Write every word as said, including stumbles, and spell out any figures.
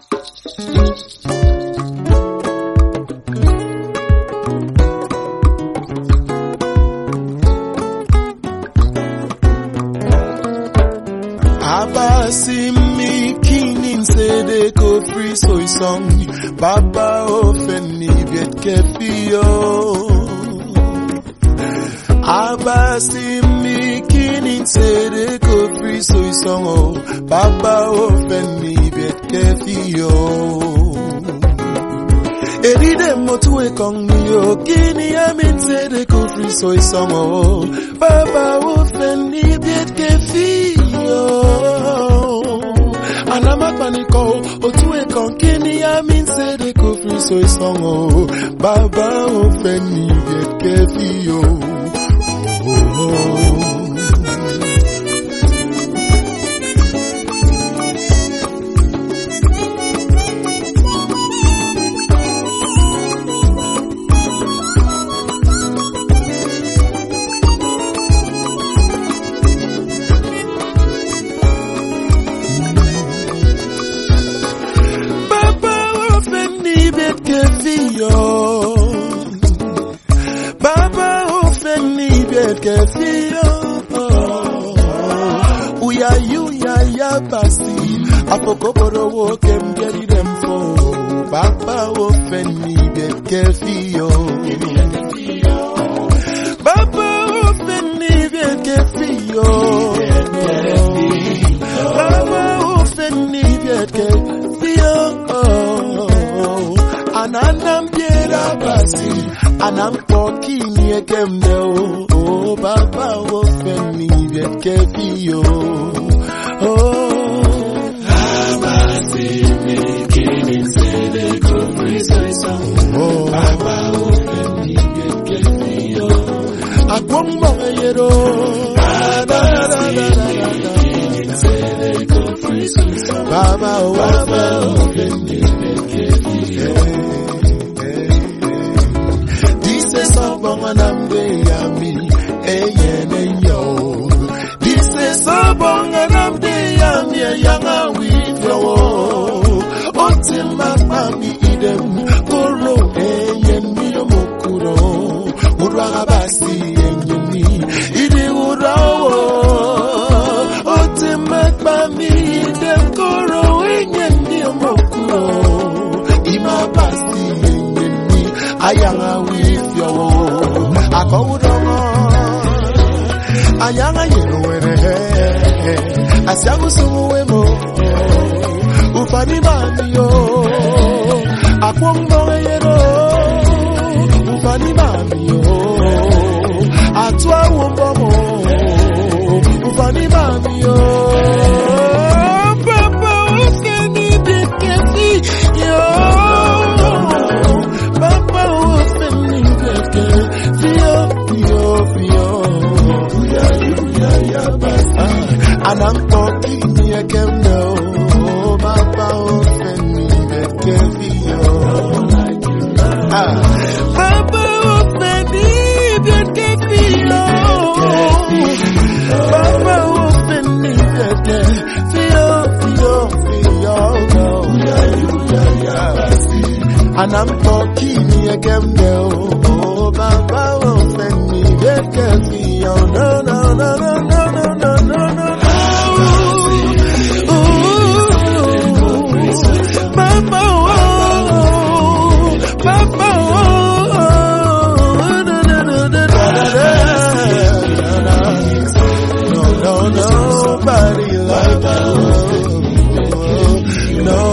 Abasimi kinin sede ko free soy song Baba ofeni viet kefio Abasimi kinin sede ko free soy song Baba ofeni viet kefio Eride motu e kong yo kini amin sede ko free soy song Baba ofeni viet kefio Anamak paniko otue konkini ya min se de kofri so isongo Baba ofeni get kefio Baba ofeni bet kefio Uya yuya ya basi Apokoboro woke mgeri demfo Baba ofeni bet kefio Baba ofeni bet kefio Baba ofeni bet kefio Ananam biera basi Anam poki ni ekemne o Oh Baba ofeni viet kefio Oh Abasi mi kinin sede kofri soisang Oh Baba ofeni viet kefio Akwong mga yero Abasi mi kinin sede kofri soisang Baba ofeni viet kefio Bonganambe yami eyene yo Dise so bonganambe yami yanga wifyo Otima mami idem Koro eyemi yomokuro Urwaga basi enyemi Ide urawo Otima mami idem Koro eyemi yomokuro Ima basi enyemi Ayanga wifyo Akawudomo Ayanga yenuwere Asyagu sumuwemo Ufani mami yo Akwongo yero Ufani mami yo Atwa wumbomo Ufani mami yo Papa wakeni dikefi yo Papa wakeni dikefi And I'm talking to you, can know, oh, Baba, ofeni bet kefio. Baba, ofeni bet kefio. Baba, ofeni bet kefio, and I'm talking to you, can know, oh, Baba, ofeni bet kefio. No, no, no, no, no, no, no, no, no. Nobody like you. No.